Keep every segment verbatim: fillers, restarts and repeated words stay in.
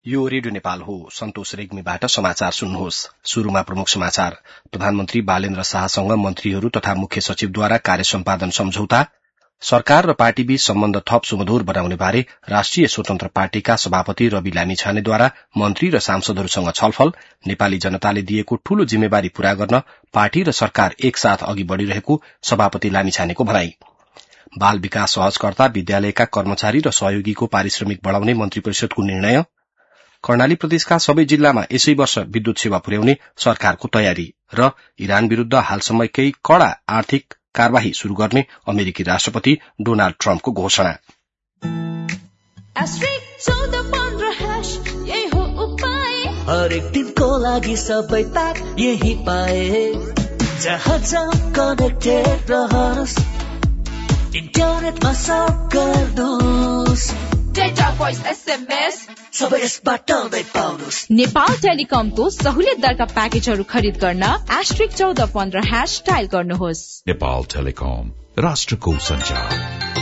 यो रेडियो नेपाल हो। सन्तोष रेग्मीबाट समाचार सुन्नुहोस्। शुरूमा प्रमुख समाचार। प्रधानमन्त्री बालेन्द्र शाहसँग मन्त्रीहरू तथा मुख्य सचिवद्वारा कार्य सम्पादन सम्झौता, सरकार र पार्टीबीच सम्बन्ध थप सुमधुर बनाउने बारे राष्ट्रिय स्वतन्त्र पार्टीका सभापति रवि लामिछानेद्वारा मन्त्री र सांसदहरूसँग छलफल, नेपाली जनताले दिएको ठूलो जिम्मेवारी पूरा गर्न पार्टी र सरकार एकसाथ अघि बढ़िरहेको सभापति लामिछानेको भनाई। बाल विकास सहजकर्ता विद्यालयका कर्मचारी र सहयोगीको पारिश्रमिक बढ़ाउने मन्त्री परिषदको निर्णय, कर्णाली प्रदेशका सबै जिल्लामा यसै वर्ष विद्युत सेवा पुर्याउने सरकारको तयारी र इरान विरूद्ध हालसम्मकै कड़ा आर्थिक कार्यवाही शुरू गर्ने अमेरिकी राष्ट्रपति डोनाल्ड ट्रम्पको घोषणा। हरेक दिनको लागि सबै प्याक यही पाए, जहाँ जहाँ कनेक्टेड रहनुहोस्, इन्टरनेटमा सर्फ गर्नुहोस्, डेटा भोइस एसएमएस सबै यसबाट नै पाउनुहोस्। नेपाल टेलिकमको सहुलियत दरका प्याकेजहरू खरिद गर्न एस्ट्रिक चौध पन्ध्र ह्याश डायल गर्नुहोस्। नेपाल टेलिकम, राष्ट्रको सञ्चार।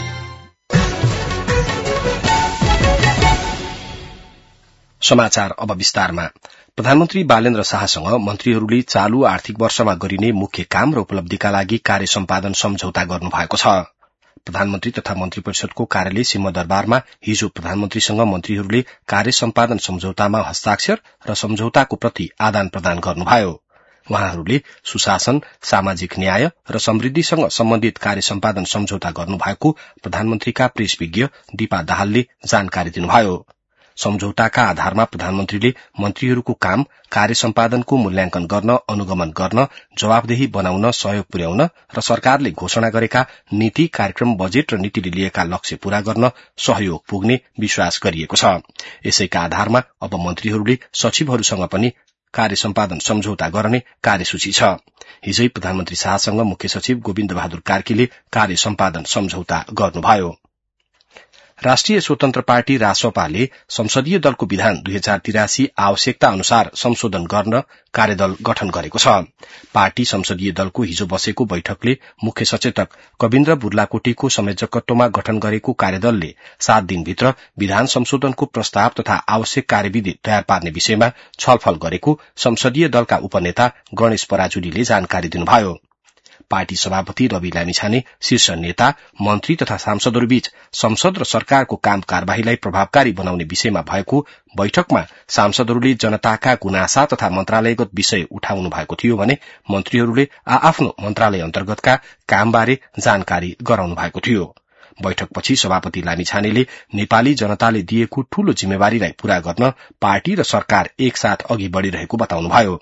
समाचार अब विस्तारमा। प्रधानमन्त्री बालेन्द्र शाहसँग मन्त्रीहरूले चालू आर्थिक वर्षमा गरिने मुख्य काम र उपलब्धिका लागि कार्य सम्पादन सम्झौता गर्नुभएको छ। प्रधानमन्त्री तथा मन्त्री परिषदको कार्यालय सिंहदरबारमा हिजो प्रधानमन्त्रीसँग मन्त्रीहरूले कार्य सम्पादन सम्झौतामा हस्ताक्षर र सम्झौताको प्रति आदान प्रदान गर्नुभयो। उहाँहरूले सुशासन, सामाजिक न्याय र समृद्धिसँग सम्बन्धित कार्य सम्पादन सम्झौता गर्नुभएको प्रधानमन्त्रीका प्रेस विज्ञ दीपा दाहालले जानकारी दिनुभयो। सम्झौताका आधारमा प्रधानमन्त्रीले मन्त्रीहरूको काम, कार्य सम्पादनको मूल्याङ्कन गर्न, अनुगमन गर्न, जवाबदेही बनाउन सहयोग पुर्याउन र सरकारले घोषणा गरेका नीति, कार्यक्रम, बजेट र नीतिले लिएका लक्ष्य पूरा गर्न सहयोग पुग्ने विश्वास गरिएको छ। यसैका आधारमा अब मन्त्रीहरूले सचिवहरूसँग पनि कार्य सम्पादन सम्झौता गर्ने कार्यसूची छ। हिजै प्रधानमन्त्री शाहसँग मुख्य सचिव गोविन्द बहादुर कार्कीले कार्य सम्पादन सम्झौता गर्नुभयो। राष्ट्रिय स्वतन्त्र पार्टी रासपाले संसदीय दलको विधान दुई हजार तिरासी आवश्यकता अनुसार संशोधन गर्न कार्यदल गठन गरेको छ। पार्टी संसदीय दलको हिजो बसेको बैठकले मुख्य सचेतक कविन्द्र बुर्लाकोटीको संयोजकत्वमा गठन गरेको कार्यदलले सात दिनभित्र विधान संशोधनको प्रस्ताव तथा आवश्यक कार्यविधि तयार पार्ने विषयमा छलफल गरेको संसदीय दलका उपनेता गणेश पराजुलीले जानकारी दिनुभयो। पार्टी सभापति रवि लामिछाने शीर्ष नेता, मन्त्री तथा सांसदहरूबीच संसद र सरकारको काम कार्यवाहीलाई प्रभावकारी बनाउने विषयमा भएको बैठकमा सांसदहरूले जनताका गुनासा तथा मन्त्रालयगत विषय उठाउनु भएको थियो भने मन्त्रीहरूले आआफ्नो मन्त्रालय अन्तर्गतका कामबारे जानकारी गराउनु भएको थियो। बैठकपछि सभापति लामिछानेले नेपाली जनताले दिएको ठूलो जिम्मेवारीलाई पूरा गर्न पार्टी र सरकार एकसाथ अघि बढ़िरहेको बताउनुभयो।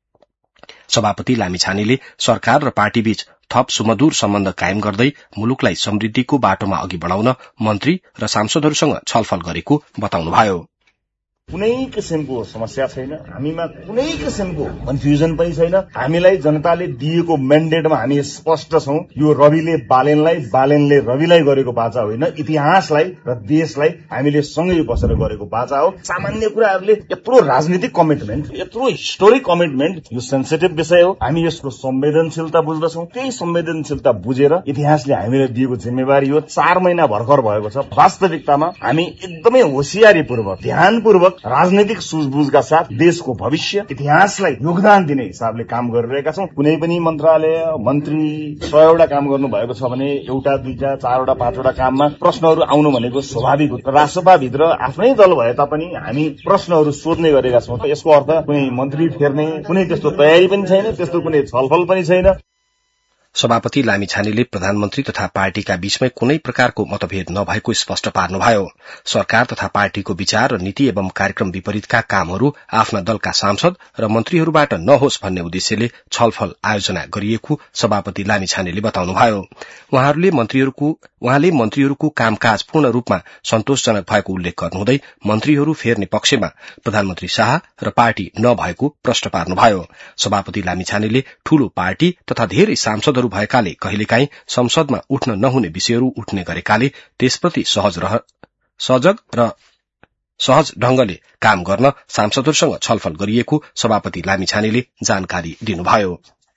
सभापति लामिछानेले सरकार र पार्टीबीच थप सुमधुर सम्बन्ध कायम गर्दै मुलुकलाई समृद्धिको बाटोमा अघि बढ़ाउन मन्त्री र सांसदहरूसँग छलफल गरेको बताउनुभयो। कुनै किसिमको समस्या छैन, हामीमा कुनै किसिमको कन्फ्युजन पनि छैन। हामीलाई जनताले दिएको म्यान्डेटमा हामी स्पष्ट छौं। यो रविले बालेनलाई, बालेनले रविलाई गरेको बाचा होइन, इतिहासलाई र देशलाई हामीले सँगै बसेर गरेको बाचा हो। सामान्य कुराहरूले यत्रो राजनीतिक कमिटमेन्ट, यत्रो हिस्टोरिक कमिटमेन्ट, यो सेन्सिटिभ विषय हो। हामी यसको संवेदनशीलता बुझ्दछौं। त्यही संवेदनशीलता बुझेर इतिहासले हामीलाई दिएको जिम्मेवारी हो। चार महिना भर्खर भएको छ। वास्तविकतामा हामी एकदमै होशियारीपूर्वक, ध्यानपूर्वक, राजनैतिक सुझबुझका साथ देशको भविष्य, इतिहासलाई योगदान दिने हिसाबले काम गरिरहेका छौं। कुनै पनि मन्त्रालय, मन्त्री सयवटा काम गर्नु भएको छ भने एउटा, दुईटा, चारवटा, पाँचवटा काममा प्रश्नहरू आउनु भनेको स्वाभाविक हो। राष्ट्रसभाभित्र आफ्नै दल भए तापनि हामी प्रश्नहरू सोध्ने गरेका छौं। यसको अर्थ कुनै मन्त्री फेर्ने कुनै त्यस्तो तयारी पनि छैन, त्यस्तो कुनै छलफल पनि छैन। सभापति लामिछानेले प्रधानमन्त्री तथा पार्टीका बीचमै कुनै प्रकारको मतभेद नभएको स्पष्ट पार्नुभयो। सरकार तथा पार्टीको विचार र नीति एवं कार्यक्रम विपरीतका कामहरू आफ्ना दलका सांसद र मन्त्रीहरूबाट नहोस् भन्ने उद्देश्यले छलफल आयोजना गरिएको सभापति लामिछानेले बताउनुभयो। उहाँहरूले मन्त्रीहरूको उहाँले मन्त्रीहरूको कामकाज पूर्ण रूपमा सन्तोषजनक भएको उल्लेख गर्नुहुँदै मन्त्रीहरू फेर्ने पक्षमा प्रधानमन्त्री शाह र पार्टी नभएको प्रश्न पार्नुभयो। सभापति लामिछानेले ठूलो पार्टी तथा धेरै सांसदहरू भएकाले कहिलेकाहीँ संसदमा उठ्न नहुने विषयहरू उठ्ने गरेकाले त्यसप्रति सहज रह सजग र सहज ढंगले काम गर्न सांसदहरूसँग छलफल गरिएको सभापति लामिछानेले जानकारी दिनुभयो।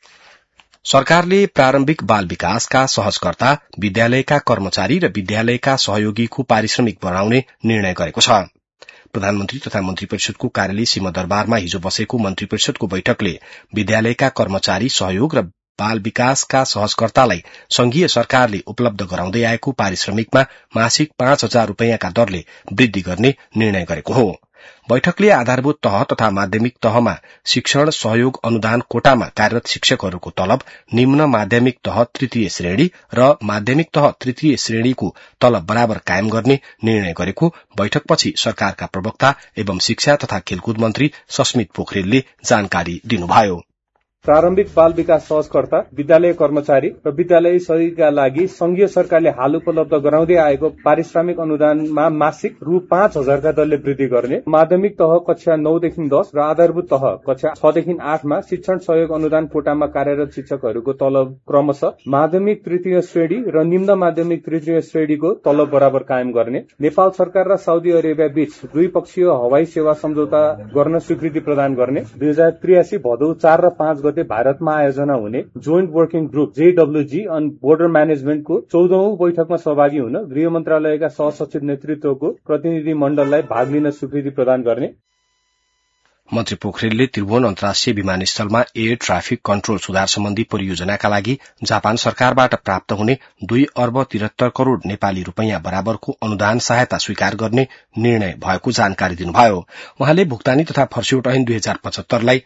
सरकारले प्रारम्भिक बाल विकासका सहजकर्ता, विद्यालयका कर्मचारी र विद्यालयका सहयोगीको पारिश्रमिक बढ़ाउने निर्णय गरेको छ। प्रधानमन्त्री तथा मन्त्री परिषदको कार्यालय सिंहदरबारमा हिजो बसेको मन्त्री परिषदको बैठकले विद्यालयका कर्मचारी सहयोग र बाल विकासका सहजकर्तालाई संघीय सरकारले उपलब्ध गराउँदै आएको पारिश्रमिकमा मासिक पाँच हजार रूपियाँका दरले वृद्धि गर्ने निर्णय गरेको हो। बैठकले आधारभूत तह तथा माध्यमिक तहमा शिक्षण सहयोग अनुदान कोटामा कार्यरत शिक्षकहरूको तलब, निम्न माध्यमिक तह तृतीय श्रेणी र माध्यमिक तह तृतीय श्रेणीको तलब बराबर कायम गर्ने निर्णय गरेको बैठकपछि सरकारका प्रवक्ता एवं शिक्षा तथा खेलकुद मन्त्री सस्मित पोखरेलले जानकारी दिनुभयो। प्रारम्भिक बाल विकास सहजकर्ता, विद्यालय कर्मचारी र विद्यालय सहयोगीका लागि संघीय सरकारले हाल उपलब्ध गराउँदै आएको पारिश्रमिक अनुदानमा मासिक रु पाँच हजारका दरले वृद्धि गर्ने, माध्यमिक तह कक्षा नौदेखि दस र आधारभूत तह कक्षा छदेखि आठमा शिक्षण सहयोग अनुदान कोटामा कार्यरत शिक्षकहरूको तलब क्रमशः माध्यमिक तृतीय श्रेणी र निम्न माध्यमिक तृतीय श्रेणीको तलब बराबर कायम गर्ने, नेपाल सरकार र साउदी अरेबिया बीच द्विपक्षीय हवाई सेवा सम्झौता गर्न स्वीकृति प्रदान गर्ने, दुई हजार त्रियासी भदौ चार र पाँच गते भारतमा आयोजना हुने joint working group JWG on border म्यानेजमेन्टको चौधौं बैठकमा सहभागी हुन गृह मन्त्रालयका सहसचिव नेतृत्वको प्रतिनिधि मण्डललाई भाग लिन स्वीकृति प्रदान गर्ने। मन्त्री पोखरेलले त्रिभुवन अन्तर्राष्ट्रिय विमानस्थलमा एयर ट्राफिक कन्ट्रोल सुधार सम्बन्धी परियोजनाका लागि जापान सरकारबाट प्राप्त हुने दुई अर्ब तिहत्तर करोड़ नेपाली रूपियाँ बराबरको अनुदान सहायता स्वीकार गर्ने निर्णय भएको जानकारी दिनुभयो। उहाँले भुक्तानी तथा फर्स्यौट ऐन दुई हजार पचहत्तरलाई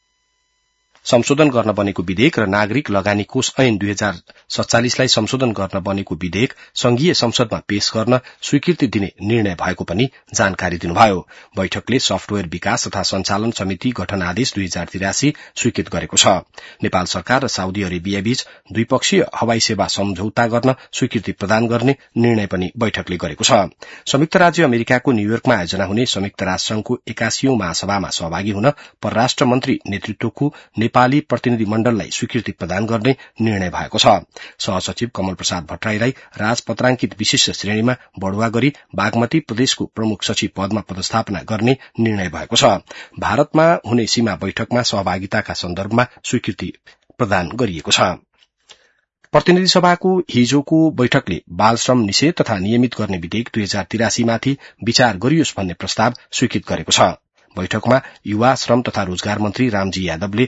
संशोधन गर्न बनेको विधेयक र नागरिक लगानी कोष ऐन दुई हजार सत्तालिसलाई संशोधन गर्न बनेको विधेयक संघीय संसदमा पेश गर्न स्वीकृति दिने निर्णय भएको पनि जानकारी दिनुभयो। बैठकले सफ्टवेयर विकास तथा सञ्चालन समिति गठन आदेश दुई हजार तिरासी स्वीकृत गरेको छ। नेपाल सरकार र साउदी अरेबिया बीच द्विपक्षीय हवाई सेवा सम्झौता गर्न स्वीकृति प्रदान गर्ने निर्णय पनि बैठकले गरेको छ। संयुक्त राज्य अमेरिकाको न्यूयोर्कमा आयोजना हुने संयुक्त राष्ट्रसंघको एकासीऔं महासभामा सहभागी हुन परराष्ट्र मन्त्री नेतृत्वको नेपाली प्रतिनिधि मण्डललाई स्वीकृति प्रदान गर्ने निर्णय भएको छ। सहसचिव कमल प्रसाद भट्टराईलाई राजपत्रांकित विशिष्ट श्रेणीमा बढ़ुवा गरी बागमती प्रदेशको प्रमुख सचिव पदमा पदस्थापना गर्ने निर्णय भएको छ। भारतमा हुने सीमा बैठकमा सहभागिताका सन्दर्भमा स्वीकृति प्रदान गरिएको छ। प्रतिनिधि सभाको हिजोको बैठकले बाल श्रम निषेध तथा नियमित गर्ने विधेयक दुई हजार तिरासीमाथि विचार गरियोस् भन्ने प्रस्ताव स्वीकृत गरेको छ। बैठकमा युवा श्रम तथा रोजगार मन्त्री रामजी यादवले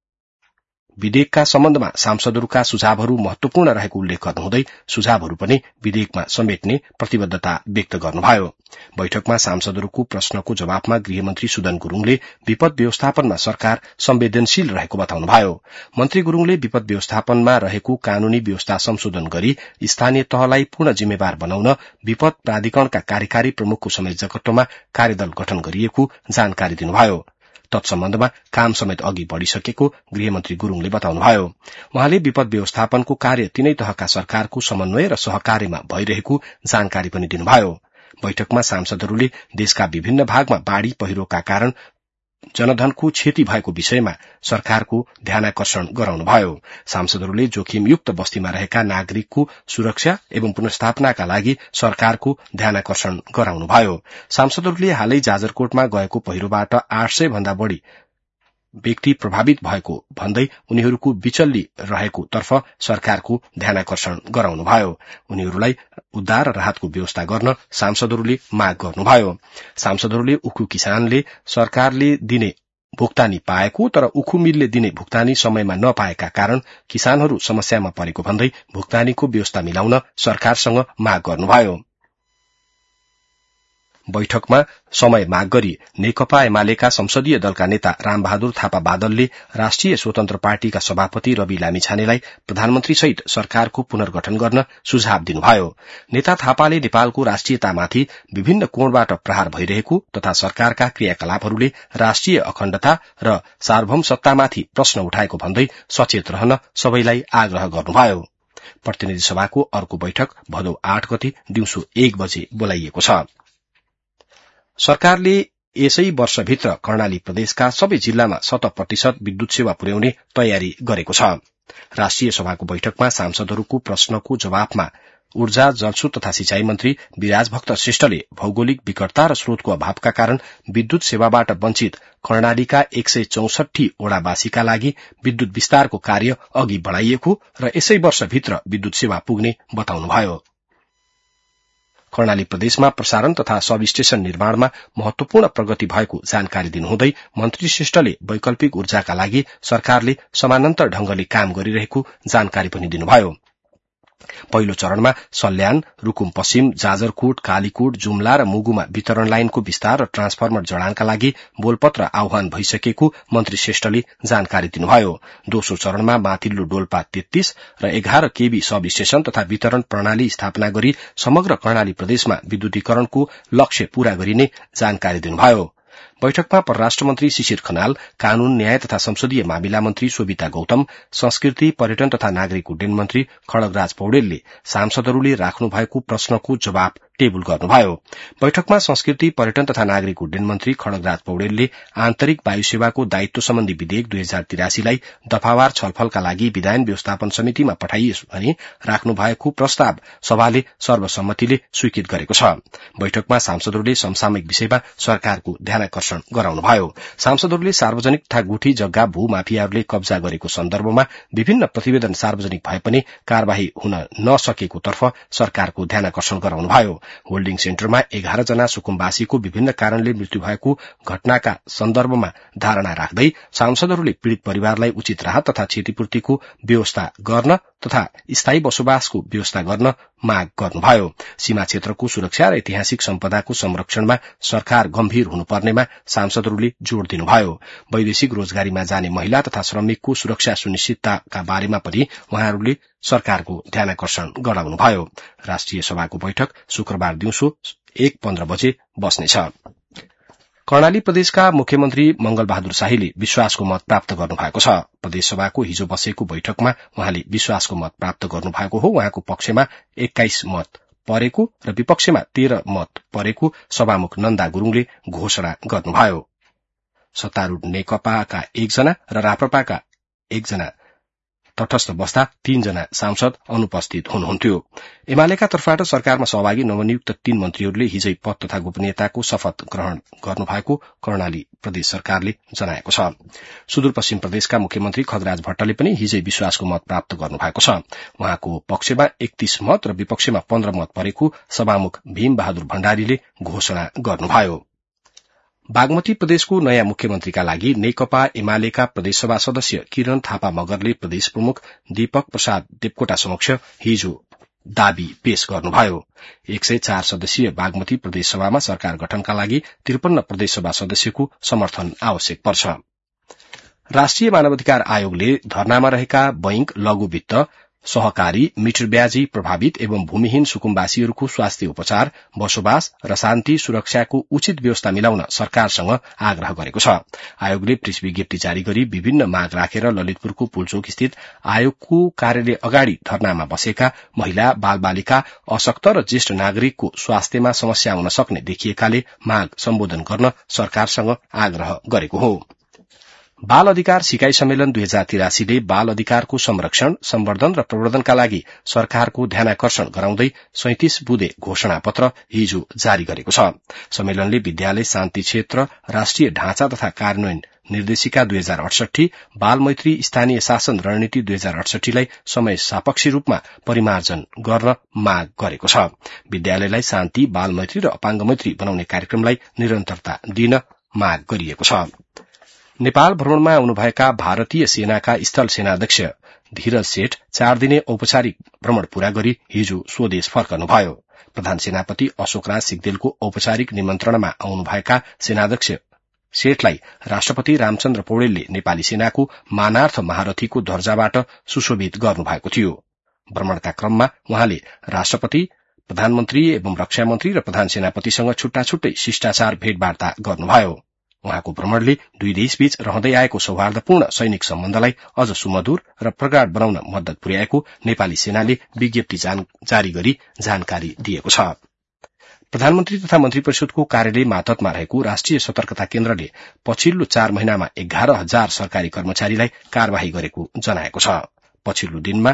विधेयकका सम्बन्धमा सांसदहरूका सुझावहरू महत्वपूर्ण रहेको उल्लेख गर्नुहुँदै सुझावहरू पनि विधेयकमा समेट्ने प्रतिबद्धता व्यक्त गर्नुभयो। बैठकमा सांसदहरूको प्रश्नको जवाफमा गृहमन्त्री सुदन गुरूङले विपद व्यवस्थापनमा सरकार संवेदनशील रहेको बताउनुभयो। मन्त्री गुरूङले विपद व्यवस्थापनमा रहेको कानूनी व्यवस्था संशोधन गरी स्थानीय तहलाई पूर्ण जिम्मेवार बनाउन विपद प्राधिकरणका कार्यकारी प्रमुखको संयोजकत्वमा कार्यदल गठन गरिएको जानकारी दिनुभयो। तत्सम्बन्धमा काम समेत अघि बढ़िसकेको गृहमन्त्री गुरूङले बताउनुभयो। उहाँले विपद व्यवस्थापनको कार्य तीनै तहका सरकारको समन्वय र सहकार्यमा भइरहेको जानकारी पनि दिनुभयो। बैठकमा सांसदहरूले देशका विभिन्न भागमा बाढ़ी पहिरोका कारण जनधनको क्षति भएको विषयमा सरकारको ध्यानाकर्षण गराउनुभयो। सांसदहरूले जोखिमयुक्त बस्तीमा रहेका नागरिकको सुरक्षा एवं पुनर्स्थापनाका लागि सरकारको ध्यानाकर्षण गराउनुभयो। सांसदहरूले हालै जाजरकोटमा गएको पहिरोबाट आठ सय भन्दा बढ़ी व्यक्ति प्रभावित भएको भन्दै उनीहरूको बिचल्ली रहेको तर्फ सरकारको ध्यानाकर्षण गराउनुभयो। उनीहरूलाई उद्धार र राहतको व्यवस्था गर्न सांसदहरूले माग गर्नुभयो। सांसदहरूले उखु किसानले सरकारले दिने भुक्तानी पाएको तर उखु मिलले दिने भुक्तानी समयमा नपाएका कारण किसानहरू समस्यामा परेको भन्दै भुक्तानीको व्यवस्था मिलाउन सरकारसँग माग गर्नुभयो। बैठकमा समय माग गरी नेकपा एमालेका संसदीय दलका नेता रामबहादुर थापा बादलले राष्ट्रिय स्वतन्त्र पार्टीका सभापति रवि लामिछानेलाई प्रधानमन्त्री सहित सरकारको पुनर्गठन गर्न सुझाव दिनुभयो। नेता थापाले नेपालको राष्ट्रियतामाथि विभिन्न कोणबाट प्रहार भइरहेको तथा सरकारका क्रियाकलापहरूले राष्ट्रिय अखण्डता र सार्वभौम सत्तामाथि प्रश्न उठाएको भन्दै सचेत रहन सबैलाई आग्रह गर्नुभयो। प्रतिनिधि सभाको अर्को बैठक भदौ आठ गते दिउँसो एक बजे बोलाइएको छ। सरकारले यसै वर्षभित्र कर्णाली प्रदेशका सबै जिल्लामा शत प्रतिशत विद्युत सेवा पुर्याउने तयारी गरेको छ। राष्ट्रिय सभाको बैठकमा सांसदहरूको प्रश्नको जवाफमा ऊर्जा जलस्रोत तथा सिंचाई मन्त्री विराज भक्त श्रेष्ठले भौगोलिक विकटता र स्रोतको अभावका कारण विद्युत सेवाबाट वञ्चित कर्णालीका एक सय चौसठी ओडावासीका लागि विद्युत विस्तारको कार्य अघि बढ़ाइएको र यसै वर्षभित्र विद्युत सेवा पुग्ने बताउनुभयो। कर्णाली प्रदेशमा प्रसारण तथा सब स्टेशन निर्माणमा महत्वपूर्ण प्रगति भएको जानकारी दिनुहुँदै मन्त्री श्रेष्ठले वैकल्पिक ऊर्जाका लागि सरकारले समानान्तर ढंगले काम गरिरहेको जानकारी पनि दिनुभयो। पहिलो चरणमा सल्यान, रूकुम पश्चिम, जाजरकोट, कालीकोट, जुम्ला र मुगुमा वितरण लाइनको विस्तार र ट्रान्सफर्मर जडानका लागि बोलपत्र आह्वान भइसकेको मन्त्री श्रेष्ठले जानकारी दिनुभयो। दोस्रो चरणमा माथिल्लो डोल्पा तेत्तीस र एघार केबी सब स्टेशन तथा वितरण प्रणाली स्थापना गरी समग्र कर्णाली प्रदेशमा विद्युतीकरणको लक्ष्य पूरा गरिने जानकारी दिनुभयो। बैठकमा परराष्ट्र मन्त्री शिशिर खनाल, कानून न्याय तथा संसदीय मामिला मन्त्री शोभिता गौतम, संस्कृति पर्यटन तथा नागरिक उड्डयन मन्त्री खड्गराज पौडेलले सांसदहरूले राख्नु भएको प्रश्नको जवाब टेबुल गर्नुभयो। बैठकमा संस्कृति पर्यटन तथा नागरिक उड्डयन मन्त्री खड्गराज पौडेलले आन्तरिक वायु सेवाको दायित्व सम्बन्धी विधेयक दुई हजार तिरासीलाई दफावार छलफलका लागि विधायन व्यवस्थापन समितिमा पठाइयोस् भनी राख्नु भएको प्रस्ताव सभाले सर्वसम्मतिले स्वीकृत गरेको छ। बैठकमा सांसदहरूले समसामयिक विषयमा सरकारको ध्यानाकर्षण गराउनुभयो। सांसदहरूले सार्वजनिक तथा गुठी जग्गा भूमाफियाहरूले कब्जा गरेको सन्दर्भमा विभिन्न प्रतिवेदन सार्वजनिक भए पनि कार्यवाही हुन नसकेको तर्फ सरकारको ध्यानाकर्षण गराउनुभयो। होल्डिङ सेन्टरमा एघार जना सुकुम्बासीको विभिन्न कारणले मृत्यु भएको घटनाका सन्दर्भमा धारणा राख्दै सांसदहरूले पीड़ित परिवारलाई उचित राहत तथा क्षतिपूर्तिको व्यवस्था गर्न तथा स्थायी बसोबासको व्यवस्था गर्न माग गर्नुभयो। सीमा क्षेत्रको सुरक्षा र ऐतिहासिक सम्पदाको संरक्षणमा सरकार गम्भीर हुनुपर्नेमा सांसदहरूले जोड़ दिनुभयो। वैदेशिक रोजगारीमा जाने महिला तथा श्रमिकको सुरक्षा सुनिश्चितताका बारेमा पनि उहाँहरूले सरकारको ध्यानाकर्षण गराउनुभयो। राष्ट्रिय सभाको बैठक शुक्रबार दिउँसो एक पन्ध्र बजे बस्नेछ। कर्णाली प्रदेशका मुख्यमन्त्री मंगल बहादुर शाहीले विश्वासको मत प्राप्त गर्नुभएको छ। प्रदेशसभाको हिजो बसेको बैठकमा उहाँले विश्वासको मत प्राप्त गर्नुभएको हो। उहाँको पक्षमा एक्काइस मत परेको र विपक्षमा तेह्र मत परेको सभामुख नन्दा गुरूङले घोषणा गर्नुभयो। सत्तारूढ़ नेकपाका एकजना र राप्रपाका एकजना तटस्थ बस्दा तीनजना सांसद अनुपस्थित हुनुहुन्थ्यो। एमालेका तर्फबाट सरकारमा सहभागी नवनियुक्त तीन मन्त्रीहरूले हिजै पद तथा गोपनीयताको शपथ ग्रहण गर्नुभएको कर्णाली प्रदेश सरकारले जनाएको छ। सुदूरपश्चिम प्रदेशका मुख्यमन्त्री खगराज भट्टले पनि हिजै विश्वासको मत प्राप्त गर्नुभएको छ। उहाँको पक्षमा एकतीस मत र विपक्षमा पन्ध्र मत परेको सभामुख भीम बहादुर भण्डारीले घोषणा गर्नुभयो। बागमती प्रदेशको नयाँ मुख्यमन्त्रीका लागि नेकपा एमालेका प्रदेशसभा सदस्य किरण थापा मगरले प्रदेश प्रमुख दीपक प्रसाद देवकोटा समक्ष हिजो दावी पेश गर्नुभयो। एक सय चार सदस्यीय बागमती प्रदेशसभामा सरकार गठनका लागि त्रिपन्न प्रदेशसभा सदस्यको समर्थन आवश्यक पर्छ। राष्ट्रिय मानवाधिकार आयोगले धरनामा रहेका बैंक, लघु वित्त, सहकारी, मिटर ब्याजी प्रभावित एवं भूमिहीन सुकुम्बासीहरूको स्वास्थ्य उपचार, बसोबास र शान्ति सुरक्षाको उचित व्यवस्था मिलाउन सरकारसँग आग्रह गरेको छ। आयोगले प्रेस विज्ञप्ति जारी गरी विभिन्न माग राखेर ललितपुरको पुलचोक स्थित आयोगको कार्यालय अगाडि धरनामा बसेका महिला, बालबालिका, अशक्त र ज्येष्ठ नागरिकको स्वास्थ्यमा समस्या हुन सक्ने देखिएकाले माग सम्बोधन गर्न सरकारसँग आग्रह गरेको हो। बाल अधिकार सिकाई सम्मेलन दुई हजार तिरासीले बाल अधिकारको संरक्षण, सम्वर्धन र प्रवर्धनका लागि सरकारको ध्यानाकर्षण गराउँदै सैंतिस बुँदे घोषणा पत्र हिजो जारी गरेको छ। सम्मेलनले विद्यालय शान्ति क्षेत्र, राष्ट्रिय ढाँचा तथा कार्यान्वयन निर्देशिका दुई हजार अडसठी, बाल मैत्री स्थानीय शासन रणनीति दुई हजार अडसठीलाई समय सापेक्षी रूपमा परिमार्जन गर्न माग गरेको छ। विद्यालयलाई शान्ति, बाल मैत्री र अपाङ्ग मैत्री बनाउने कार्यक्रमलाई निरन्तरता दिन माग गरिएको छ। नेपाल भ्रमणमा आउनुभएका भारतीय सेनाका स्थल सेनाध्यक्ष धीरज सेठ चार दिने औपचारिक भ्रमण पूरा गरी हिजो स्वदेश फर्कनुभयो। प्रधान सेनापति अशोकराज सिग्देलको औपचारिक निमन्त्रणमा आउनुभएका सेनाध्यक्ष सेठलाई राष्ट्रपति रामचन्द्र पौडेलले नेपाली सेनाको मानार्थ महारथीको दर्जाबाट सुशोभित गर्नुभएको थियो। भ्रमणका क्रममा उहाँले राष्ट्रपति, प्रधानमन्त्री एवं रक्षा मन्त्री र प्रधान सेनापतिसँग छुट्टा छुट्टै शिष्टाचार भेटवार्ता गर्नुभयो। उहाँको भ्रमणले दुई देशबीच रहँदै आएको सौहार्दपूर्ण सैनिक सम्बन्धलाई अझ सुमधुर र प्रगाढ बनाउन मद्दत पुर्याएको नेपाली सेनाले विज्ञप्ति जारी गरी जानकारी दिएको छ। प्रधानमन्त्री तथा मन्त्री परिषदको कार्यालय मातहतमा रहेको राष्ट्रिय सतर्कता केन्द्रले पछिल्लो चार महिनामा एघार हजार सरकारी कर्मचारीलाई कार्यवाही गरेको जनाएको छ। पछिल्लो दिनमा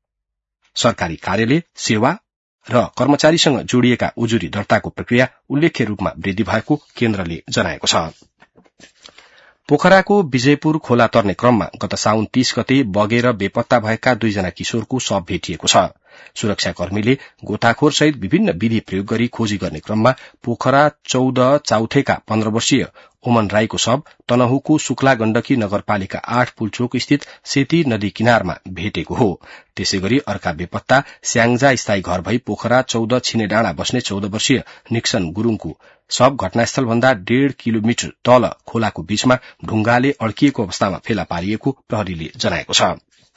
सरकारी कार्यालय, सेवा र कर्मचारीसँग जोडिएका उजुरी दर्ताको प्रक्रिया उल्लेख्य रूपमा वृद्धि भएको केन्द्रले जनाएको छ। पोखराको विजयपुर खोला तर्ने क्रममा गत साउन तीस गते बगेर बेपत्ता भएका दुईजना किशोरको शव भेटिएको छ। सुरक्षाकर्मीले गोताखोर सहित विभिन्न विधि प्रयोग गरी खोजी गर्ने क्रममा पोखरा चौध चाउथेका पन्ध्र वर्षीय ओमन राईको शव तनहुको शुक्ला गण्डकी नगरपालिका आठ पुलचोक स्थित सेती नदी किनारमा भेटेको हो। त्यसै गरी अर्का बेपत्ता स्याङ्जा स्थायी घर भई पोखरा चौध छिनेडाँडा बस्ने चौध वर्षीय निक्सन गुरूङको शव घटनास्थलभन्दा डेढ़ किलोमिटर तल खोलाको बीचमा ढुंगाले अड्किएको अवस्थामा फेला पारिएको प्रहरीले जनाएको छ।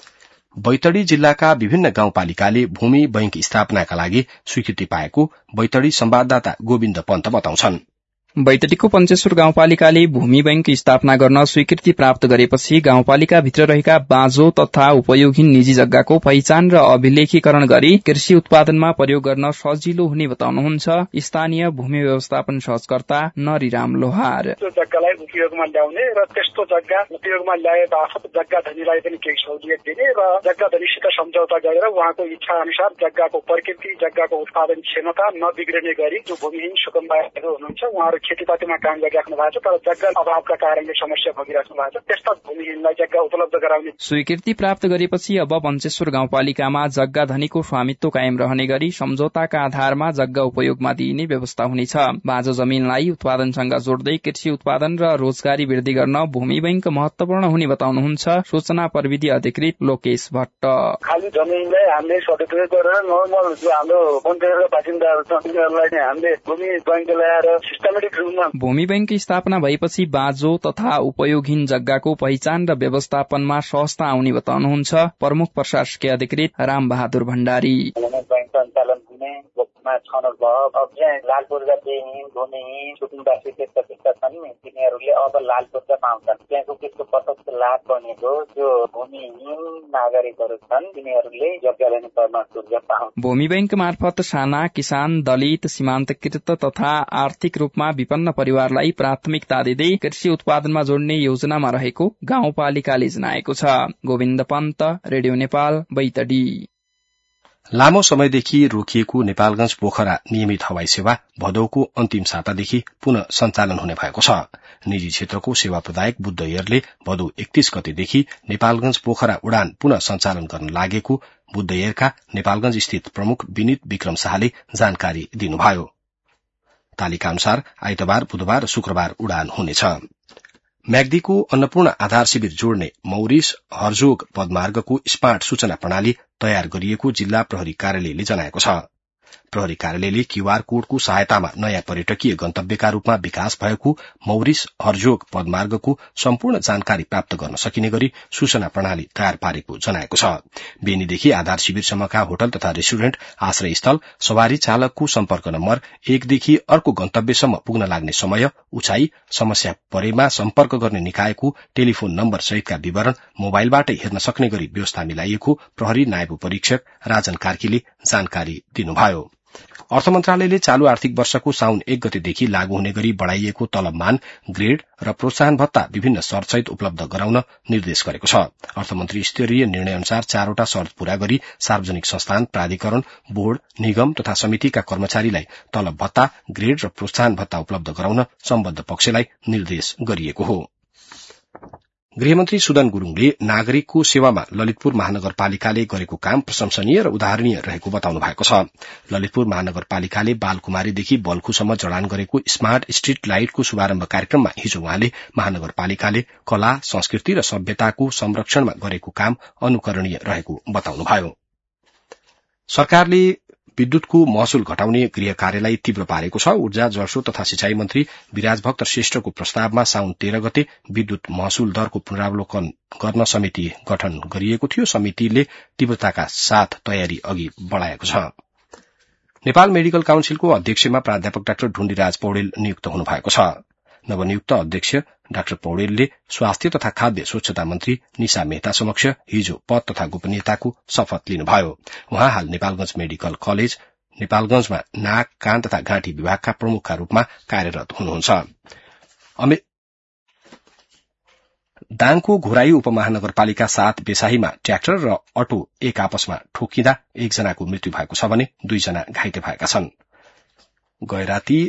बैतडी जिल्लाका विभिन्न गाउँपालिकाले भूमि बैंक स्थापनाका लागि स्वीकृति पाएको बैतडी संवाददाता गोविन्द पन्त बताउँछन्। बैतडीको पञ्चेश्वर गाउँपालिकाले भूमि बैंक स्थापना गर्न स्वीकृति प्राप्त गरेपछि गाउँपालिकाभित्र रहेका बाँझो तथा उपयोगहीन निजी जग्गाको पहिचान र अभिलेखीकरण गरी कृषि उत्पादनमा प्रयोग गर्न सजिलो हुने बताउनुहुन्छ स्थानीय भूमि व्यवस्थापन सहजकर्ता नरिराम लोहार। त्यो जग्गालाई उपयोगमा ल्याउने र त्यस्तो जग्गा उपयोगमा ल्याए बापत जग्गा धनीलाई पनि केही सहुलियत दिने र जग्गा धनीसित सम्झौता गरेर उहाँको इच्छा अनुसार जग्गाको प्रकृति जग्गाको उत्पादन क्षमता नबिग्रिने गरी जो भूमिहीन सुकुम्बाहरू हुनुहुन्छ उहाँहरू खेतीपातीमा काम गरिराख्नु भएको छ तर जग्गा अभावका कारणले समस्या भोगिराख्नु भएको छ त्यस्ता भूमिहीनलाई जग्गा उपलब्ध गराउने स्वीकृति प्राप्त गरेपछि अब पञ्चेश्वर गाउँपालिकामा जग्गा धनीको स्वामित्व कायम रहने गरी सम्झौताका आधारमा जग्गा उपयोगमा दिइने व्यवस्था हुनेछ। बाँझो जमीनलाई उत्पादनसँग जोड्दै कृषि उत्पादन र रोजगारी वृद्धि गर्न भूमि बैंक महत्वपूर्ण हुने बताउनुहुन्छ सूचना प्रविधि अधिकृत लोकेश भट्ट। खाली जमिनलाई हामीले सदुपयोग गरेर नर्मल जो हाम्रो पञ्चायतका बासिन्दाहरू छ उनीहरूलाई हामीले भूमि बैंक ल्याएर सिस्टमेटिक भूमि बैंक स्थापना भएपछि बाँझो तथा उपयोगहीन जग्गाको पहिचान र व्यवस्थापनमा सहजता आउने बताउनुहुन्छ प्रमुख प्रशासकीय अधिकृत राम बहादुर भण्डारी। सञ्चालन हुने छनौट भयो अब चाहिँ लाल पूर्जा विहीन भूमिहीन सुकुम्बासी त्यस्ता त्यस्ता छन् तिनीहरूले अब लाल पूर्जा पाउँछन्। त्यहाँको त्यसको प्रत्यक्ष लाभ बनेको जो भूमिहीन नागरिकहरू छन् तिनीहरूले जग्गा लिने पर्न पूर्जा पाउँछ। भूमि बैंक मार्फत साना किसान दलित सीमान्तकृत तथा आर्थिक रूपमा विपन्न परिवारलाई प्राथमिकता दिँदै कृषि उत्पादनमा जोड्ने योजनामा रहेको गाउँपालिकाले जनाएको छ। गोविन्द पन्त, रेडियो नेपाल, बैतडी। लामो समयदेखि रोकिएको नेपालगंज पोखरा नियमित हवाई सेवा भदौको अन्तिम सातादेखि पुनः सञ्चालन हुने भएको छ। निजी क्षेत्रको सेवा प्रदायक बुद्ध एयरले भदौ एकतीस गतेदेखि नेपालगंज पोखरा उडान पुनः सञ्चालन गर्न लागेको बुद्ध एयरका नेपालगंज स्थित प्रमुख विनित विक्रम शाहले जानकारी दिनुभयो। तालिका अनुसार आइतबार बुधबार र शुक्रबार उडान हुनेछ। म्याग्दीको अन्नपूर्ण आधार शिविर जोड्ने मौरिस हर्जोग पदमार्गको स्मार्ट सूचना प्रणाली तयार गरिएको जिल्ला प्रहरी कार्यालयले जनाएको छ। प्रहरी कार्यालयले क्यूआर कोडको सहायतामा नयाँ पर्यटकीय गन्तव्यका रूपमा विकास भएको मौरिस हर्जोग पदमार्गको सम्पूर्ण जानकारी प्राप्त गर्न सकिने गरी सूचना प्रणाली तयार पारेको जनाएको छ। बेनीदेखि आधार शिविरसम्मका होटल तथा रेस्टुरेन्ट, आश्रय स्थल, सवारी चालकको सम्पर्क नम्बर, एकदेखि अर्को गन्तव्यसम्म पुग्न लाग्ने समय, उचाइ, समस्या परेमा सम्पर्क गर्ने निकायको टेलिफोन नम्बर सहितका विवरण मोबाइलबाटै हेर्न सक्ने गरी व्यवस्था मिलाइएको प्रहरी नायब परीक्षक राजन कार्कीले जानकारी दिनुभयो। अर्थ मन्त्रालयले चालू आर्थिक वर्षको साउन एक गतेदेखि लागू हुने गरी बढ़ाइएको तलबमान, ग्रेड र प्रोत्साहन भत्ता विभिन्न शर्तसहित उपलब्ध गराउन निर्देश गरेको छ। अर्थमन्त्री स्तरीय निर्णय अनुसार चारवटा शर्त पूरा गरी सार्वजनिक संस्थान, प्राधिकरण, बोर्ड, निगम तथा समितिका कर्मचारीलाई तलब भत्ता, ग्रेड र प्रोत्साहन भत्ता उपलब्ध गराउन सम्बद्ध पक्षलाई निर्देश गरिएको हो। गृहमन्त्री सुदन गुरूङले नागरिकको सेवामा ललितपुर महानगरपालिकाले गरेको काम प्रशंसनीय र उदाहरणीय रहेको बताउनु भएको छ। ललितपुर महानगरपालिकाले बालकुमारीदेखि बल्खुसम्म जडान गरेको स्मार्ट स्ट्रीट लाइटको शुभारम्भ कार्यक्रममा हिजो उहाँले महानगरपालिकाले कला, संस्कृति र सभ्यताको संरक्षणमा गरेको काम अनुकरणीय रहेको बताउनुभयो। सरकारले विद्युतको महसुल घटाउने गृह कार्यलाई तीव्र पारेको छ। ऊर्जा, जलस्रोत तथा सिंचाई मन्त्री विराज भक्त श्रेष्ठको प्रस्तावमा साउन तेह्र गते विद्युत महसुल दरको पुनरावलोकन गर्न समिति गठन गरिएको थियो। समितिले तीव्रताका साथ तयारी अघि बढ़ाएको छ। नेपाल मेडिकल काउन्सिलको अध्यक्षमा प्राध्यापक डाक्टर ढुण्डीराज पौडेल नियुक्त हुनुभएको छ। नवनियुक्त अध्यक्ष डाक्टर पौडेलले स्वास्थ्य तथा खाद्य स्वच्छता मन्त्री निशा मेहता समक्ष हिजो पद तथा गोपनीयताको शपथ लिनुभयो। उहाँ हाल नेपालगंज मेडिकल कलेज नेपालगंजमा नाक, कान तथा घाँटी विभागका प्रमुखका रूपमा कार्यरत हुनुहुन्छ। दाङको घोराई उपमहानगरपालिका सात बेसाहीमा ट्र्याक्टर र अटो एक आपसमा ठोकिँदा एकजनाको मृत्यु भएको छ भने दुईजना घाइते भएका छन्। गैराती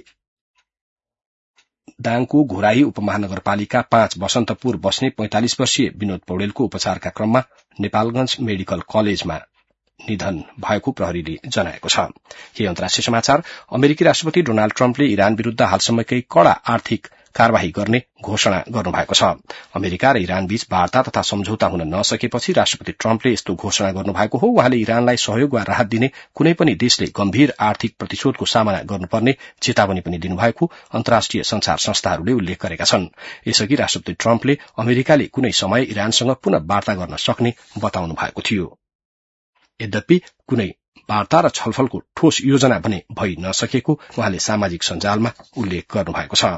दाङको घोराई उपमहानगरपालिका पाँच बसन्तपुर बस्ने पैंतालिस वर्षीय विनोद पौडेलको उपचारका क्रममा नेपालगंज मेडिकल कलेजमा निधन भएको प्रहरीले जनाएको छ। केही अन्तर्राष्ट्रिय समाचार। अमेरिकी राष्ट्रपति डोनाल्ड ट्रम्पले इरान विरूद्ध हालसम्मकै कड़ा आर्थिक कार्यवाही गर्ने घोषणा गर्नुभएको छ। अमेरिका र इरान बीच वार्ता तथा सम्झौता हुन नसकेपछि राष्ट्रपति ट्रम्पले यस्तो घोषणा गर्नुभएको हो। उहाँले इरानलाई सहयोग वा राहत दिने कुनै पनि देशले गम्भीर आर्थिक प्रतिशोधको सामना गर्नुपर्ने चेतावनी पनि दिनुभएको अन्तर्राष्ट्रिय संचार संस्थाहरूले उल्लेख गरेका छन्। यसअघि राष्ट्रपति ट्रम्पले अमेरिकाले कुनै समय इरानसँग पुनः वार्ता गर्न सक्ने बताउनु भएको थियो। यद्यपि कुनै वार्ता र छलफलको ठोस योजना भने भइ नसकेको उहाँले सामाजिक सञ्जालमा उल्लेख गर्नुभएको छ।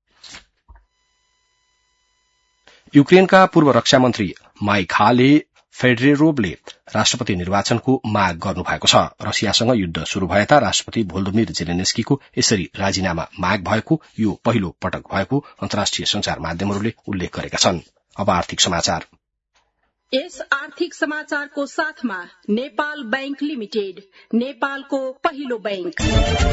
युक्रेनका पूर्व रक्षा मन्त्री माइखाले फेडरेरोभले राष्ट्रपति निर्वाचनको माग गर्नुभएको छ। रसियासँग युद्ध शुरू भएता राष्ट्रपति भोल्दोमिर जेलेन्स्कीको यसरी राजीनामा माग भएको यो पहिलो पटक भएको अन्तर्राष्ट्रिय संचार माध्यमहरूले उल्लेख गरेका छन्। अब आर्थिक समाचार। यस आर्थिक समाचारको साथमा नेपाल बैंक लिमिटेड, नेपालको पहिलो बैंक।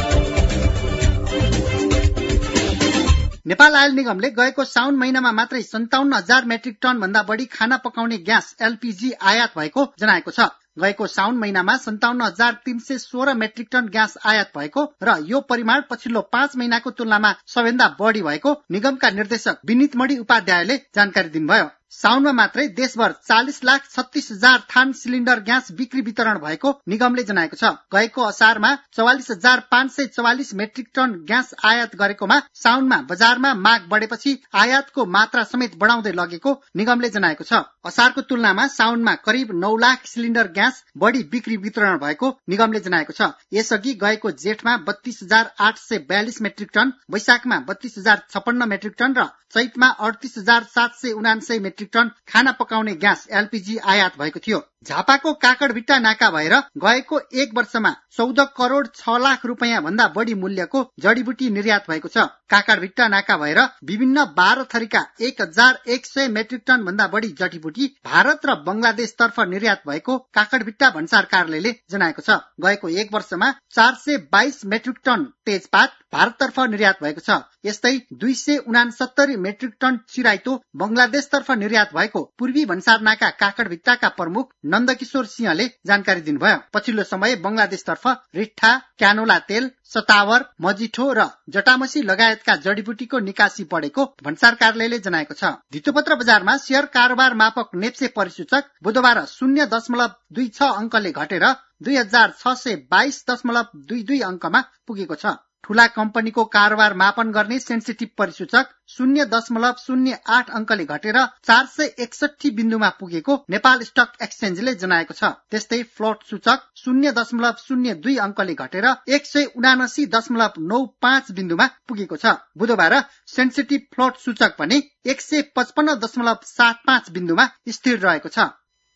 नेपाल आयल निगमले गएको साउन महिनामा मात्रै सन्ताउन्न हजार मेट्रिक टन भन्दा बढ़ी खाना पकाउने ग्यास एलपीजी आयात भएको जनाएको छ। गएको साउन महिनामा सन्ताउन्न हजार तीन सय सोह्र मेट्रिक टन ग्यास आयात भएको र यो परिमाण पछिल्लो पाँच महिनाको तुलनामा सबैभन्दा बढ़ी भएको निगमका निर्देशक विनित मणि उपाध्यायले जानकारी दिनुभयो। साउनमा मात्रै देशभर चालिस लाख छत्तीस हजार थान सिलिण्डर ग्यास बिक्री वितरण भएको निगमले जनाएको छ। गएको असारमा चौवालिस हजार पाँच सय चौवालिस मेट्रिक टन ग्यास आयात गरेकोमा साउनमा बजारमा माग बढेपछि आयातको मात्रा समेत बढाउँदै लगेको निगमले जनाएको छ। असारको तुलनामा साउनमा करिब नौ लाख सिलिण्डर ग्यास बढ़ी बिक्री वितरण भएको निगमले जनाएको छ। यसअघि गएको जेठमा बत्तीस हजार आठ सय बयालिस मेट्रिक टन, वैशाखमा बत्तीस हजार छप्पन्न मेट्रिक टन र चैतमा अडतीस हजार सात सय उनान्सय मेट्रिक टन खाना पकाउने ग्यास एलपीजी आयात भएको थियो। झापाको काकडभिट्टा नाका भएर गएको एक वर्षमा चौध करोड़ छ लाख रुपियाँ भन्दा बढ़ी मूल्यको जडीबुटी निर्यात भएको छ। काकडभिट्टा नाका भएर विभिन्न बाह्र थरीका एक हजार एक सय मेट्रिक टन भन्दा बढ़ी जडीबुटी भारत र बंगलादेश तर्फ निर्यात भएको काकडभिट्टा भन्सार कार्यालयले जनाएको छ। गएको एक वर्षमा चार सय बाइस मेट्रिक टन तेजपात भारततर्फ निर्यात भएको छ। यस्तै दुई सय उनासत्तरी मेट्रिक टन चिराइतो बंगलादेश तर्फ निर्यात भएको पूर्वी भन्सार नाका काकडभिट्टाका प्रमुख नन्दकिशोर सिंहले जानकारी दिनुभयो। पछिल्लो समय बंगलादेशतर्फ रिट्ठा, क्यानोला तेल, सतावर, मजिठो र जटामसी लगायतका जडीबुटीको निकासी बढेको भन्सार कार्यालयले जनाएको छ। धितोपत्र बजारमा शेयर कारोबार मापक नेप्से परिसूचक बुधबार शून्य दशमलव दुई छ अंकले घटेर दुई हजार छ सय बाइस दशमलव दुई दुई अंकमा पुगेको छ। ठूला कम्पनीको कारोबार मापन गर्ने सेन्सिटिभ परिसूचक शून्य दशमलव शून्य आठ अंकले घटेर चार सय एकसठी बिन्दुमा पुगेको नेपाल स्टक एक्सचेन्जले जनाएको छ। त्यस्तै फ्लोट सूचक शून्य दशमलव शून्य दुई अंकले घटेर एक सय उनासी दशमलव नौ पाँच बिन्दुमा पुगेको छ। बुधबार सेन्सिटिभ फ्लोट सूचक भने एक सय पचपन्न दशमलव सात पाँच बिन्दुमा स्थिर रहेको छ।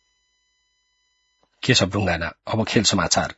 केशव ढुङ्गाना। अब खेल समाचार।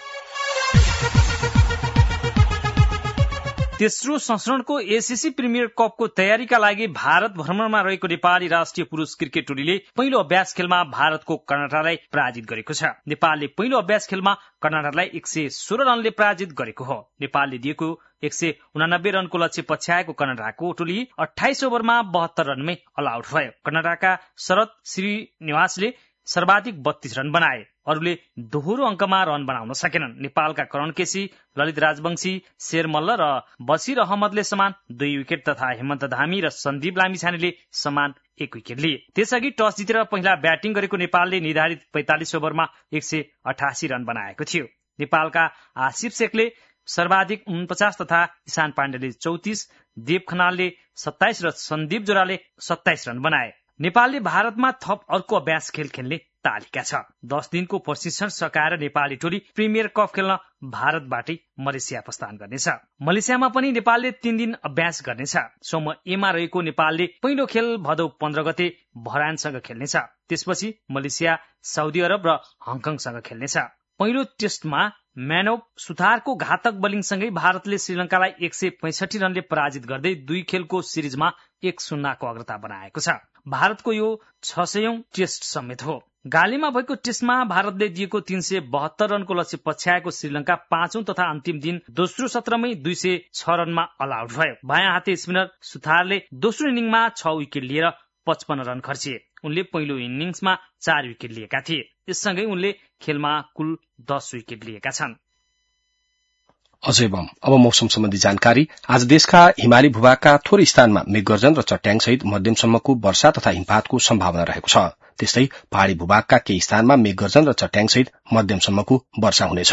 तेस्रो संस्करणको एसीसी प्रिमियर कपको तयारीका लागि भारत भ्रमणमा रहेको नेपाली राष्ट्रिय पुरुष क्रिकेट टोलीले पहिलो अभ्यास खेलमा भारतको कर्नाटकलाई पराजित गरेको छ। नेपालले पहिलो अभ्यास खेलमा कर्नाटकलाई एक सय सोह्र रनले पराजित गरेको हो। नेपालले दिएको एक सय उनानब्बे रनको लक्ष्य पछ्याएको कर्नाटकको टोली अठाइस ओभरमा बहत्तर रनमै अल आउट भयो। कर्नाटकका शरद श्रीनिवासले सर्वाधिक बत्तीस रन बनाए। अरूले दोहोरो अंकमा रन बनाउन सकेनन्। नेपालका करण केसी, ललित राजवंशी, शेर मल्ल र बशीर अहमदले समान दुई विकेट तथा हेमन्त धामी र सन्दीप लामिछानेले समान एक विकेट लिए। त्यसअघि टस जितेर पहिला ब्याटिङ गरेको नेपालले निर्धारित पैंतालिस ओभरमा एक सय अठासी रन बनाएको थियो। नेपालका आसिफ शेखले सर्वाधिक उनपचास तथा ईशान पाण्डेले चौतिस, देव खनालले सत्ताइस र सन्दीप जोराले सत्ताइस रन बनाए। नेपालले भारतमा थप अर्को अभ्यास खेल खेल्ने तालिका छ। दस दिनको प्रशिक्षण सकाएर नेपाली टोली प्रिमियर कप खेल्न भारतबाटै मलेसिया प्रस्थान गर्नेछ। मलेसियामा पनि नेपालले तीन दिन अभ्यास गर्नेछ। सोम एमा रहेको नेपालले पहिलो खेल भदौ पन्ध्र गते बहराइनसँग खेल्नेछ। त्यसपछि मलेसिया, साउदी अरब र हङकङसँग खेल्नेछ। पहिलो टेस्टमा म्यान अफ सुथारको घातक बलिङसँगै भारतले श्रीलंकालाई एक सय पैंसठी रनले पराजित गर्दै दुई खेलको सिरिजमा एक शून्यको अग्रता बनाएको छ। भारतको यो छ सयौं टेस्ट समेत हो। गालीमा भएको टेस्टमा भारतले दिएको तीन सय बहत्तर रनको लक्ष्य पछ्याएको श्रीलंका पाँचौं तथा अन्तिम दिन दोस्रो सत्रमै दुई सय छ रनमा अल आउट भयो। बायाँ हाते स्पिनर सुथारले दोस्रो इनिङमा छ विकेट लिएर पचपन्न रन खर्चिए। उनले पहिलो इनिङ्समा चार विकेट लिएका थिए। यससँगै उनले खेलमा कुल दस विकेट लिएका छन्। अझै अब मौसम सम्बन्धी जानकारी। आज देशका हिमाली भूभागका थोरै स्थानमा मेघगर्जन र चट्याङ सहित मध्यमसम्मको वर्षा तथा हिमपातको सम्भावना रहेको छ। त्यस्तै पहाड़ी भूभागका केही स्थानमा मेघगर्जन र चट्याङ सहित मध्यमसम्मको वर्षा हुनेछ।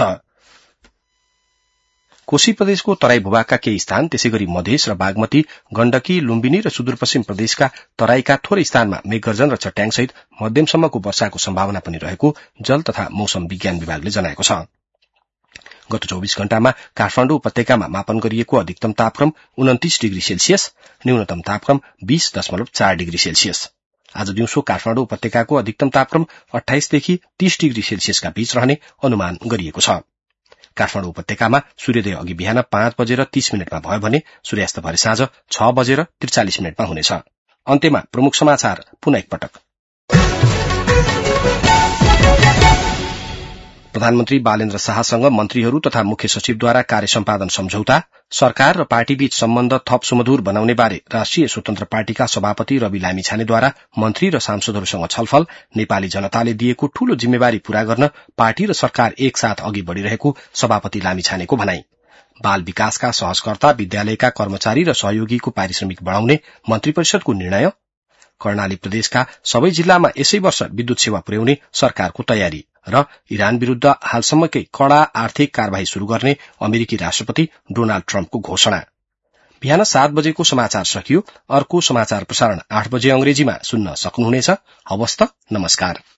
कोशी प्रदेशको तराई भूभागका केही स्थान, त्यसैगरी मधेस र बागमती, गण्डकी, लुम्बिनी र सुदूरपश्चिम प्रदेशका तराईका थोरै स्थानमा मेघगर्जन र चट्याङ सहित मध्यमसम्मको वर्षाको सम्भावना पनि रहेको जल तथा मौसम विज्ञान विभागले जनाएको छ। गत चौबीस घण्टामा काठमाडौँ उपत्यकामा मापन गरिएको अधिकतम तापक्रम उन्तिस डिग्री सेल्सियस, न्यूनतम तापक्रम बीस दशमलव चार डिग्री सेल्सियस। आज दिउँसो काठमाडौँ उपत्यकाको अधिकतम तापक्रम अठाइसदेखि तीस डिग्री सेल्सियसका बीच रहने अनुमान गरिएको छ। काठमाडौँ उपत्यकामा सूर्योदय अघि बिहान पाँच बजेर तीस मिनटमा भयो भने सूर्यास्त भरे साँझ छ बजेर त्रिचालिस मिनटमा हुनेछ। अन्त्यमा प्रमुख समाचार पुनः एकपटक। प्रधानमन्त्री बालेन्द्र शाहसँग मन्त्रीहरू तथा मुख्य सचिवद्वारा कार्य सम्पादन सम्झौता, सरकार र पार्टीबीच सम्बन्ध थप सुमधुर बनाउने बारे राष्ट्रिय स्वतन्त्र पार्टीका सभापति रवि लामिछानेद्वारा मन्त्री र सांसदहरूसँग छलफल, नेपाली जनताले दिएको ठूलो जिम्मेवारी पूरा गर्न पार्टी र सरकार एकसाथ अघि बढ़िरहेको सभापति लामिछानेको भनाई। बाल विकासका सहजकर्ता विद्यालयका कर्मचारी र सहयोगीको पारिश्रमिक बढ़ाउने मन्त्री परिषदको निर्णय, कर्णाली प्रदेशका सबै जिल्लामा यसै वर्ष विद्युत सेवा पुर्याउने सरकारको तयारी र इरान विरूद्ध हालसम्मकै कड़ा आर्थिक कार्यवाही शुरू गर्ने अमेरिकी राष्ट्रपति डोनाल्ड ट्रम्पको घोषणा। बिहान सात बजेको समाचार सकियो। अर्को समाचार प्रसारण आठ बजे अंग्रेजीमा सुन्न सक्नुहुनेछ। हवस् त, नमस्कार।